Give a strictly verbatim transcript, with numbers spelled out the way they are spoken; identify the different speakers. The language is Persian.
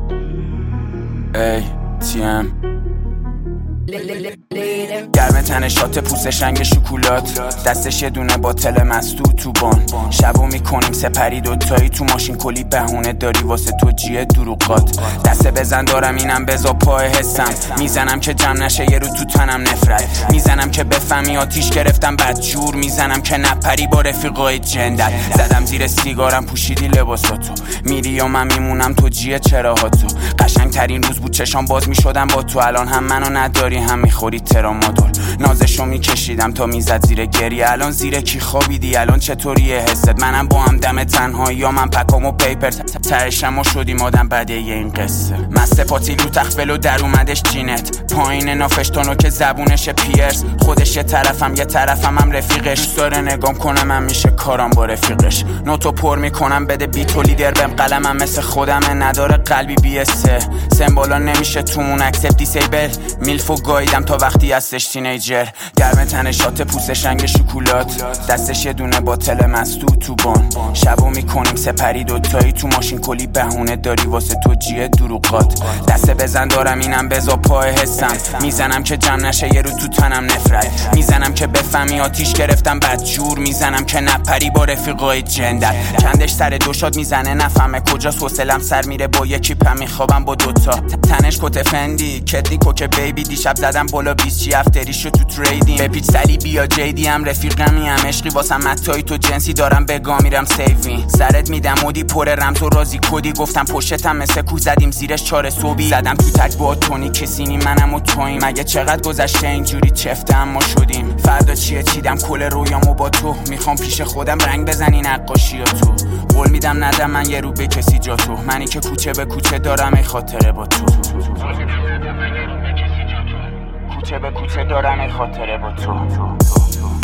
Speaker 1: ای تی ام گرم تن شات پوست شنگ شکولات، دستش یه دونه باتل مستو تو بان. شبو میکنیم سپری دوتایی تو ماشین، کلی بهونه داری واسه تو جیه دروغات. دسته بزن دارم اینم بزا پای حسم، میزنم که جمع نشه یه رو تو تنم نفرت، میزنم که بفهمی آتیش گرفتم بدجور، میزنم که نپری با رفیقای جندت. زدم زیر سیگارم پوشیدی لباساتو، میری و من میمونم تو جیه چراهاتو. قشنگ ترین روز بود چشام باز میشدم با تو، الان هم منو نداری هم میخوری ترامادول. نازشو میکشیدم تا میزد زیر گریه، الان زیر کی خوابیدی؟ الان چطوریه حست؟ منم با هم دم تنهایی یا من پکامو پیپر ترشم و شدیم آدم بده یه این قصه. مست پاتیلو تخفلو در اومدش جینت، پایین نافشتانو که زبونش پیرس، خودش یه طرفم یه طرفم هم رفیقش. داره نگام کنه من میشه کارم با رفیقش. نوتو پر میکنم بده بیتو لیدر بهم، قلمم مثل خودمه نداره قلبی بی اسه. سمبولا نمیشه تومون اکسپت دیسیبل، میلفو گاییدم تا وقتی هستش تینیجر. گرم تن شات پوست شنگ شکولات، دستش یه دونه باتل مستو تو بان. شبو میکنیم سپری دوتایی تو ماشین، کلی بهونه داری واسه تو جیه دروغات. دسته بزن دارم اینم بزا پای حسم، میزنم که جمع نشه یه رو تو تنم نفرت، میزنم که بفهمی آتیش گرفتم بدجور، میزنم که نپری با رفیقای جندت. چندش سر دوشاد میزنه نفهمه کجاست، حوصلم سر میره با یکی پم میخوابم با دوتا. تنش کت فندی کدنی کوکه بیبی، دیشب زدم بالا بیست چی افتریشو تو تریدینگ. به پیچ سلی بیا جیدی هم رفیقمی هم عشقی واسم متایی تو جنسی دارم بگا میرم سیوین. سرت میدم مودی پر رمز و رازی کدی، گفتم پشتم مثل کو زدیم زیرش چاره صوبی. زدم تو تک با تونی کسینی منم و تویم، مگه چقدر گذشته اینجوری چفته اما شدیم. فردا چیه چیدم کل رویامو با تو، میخوام پیش خودم رنگ بزنی نقاشی و تو. قول میدم ندم من یه رو به کسی جا تو، منی که کوچه به کوچه دارم ای خاطره با تو. کوچه به کوچه دارم ای خاطره با تو.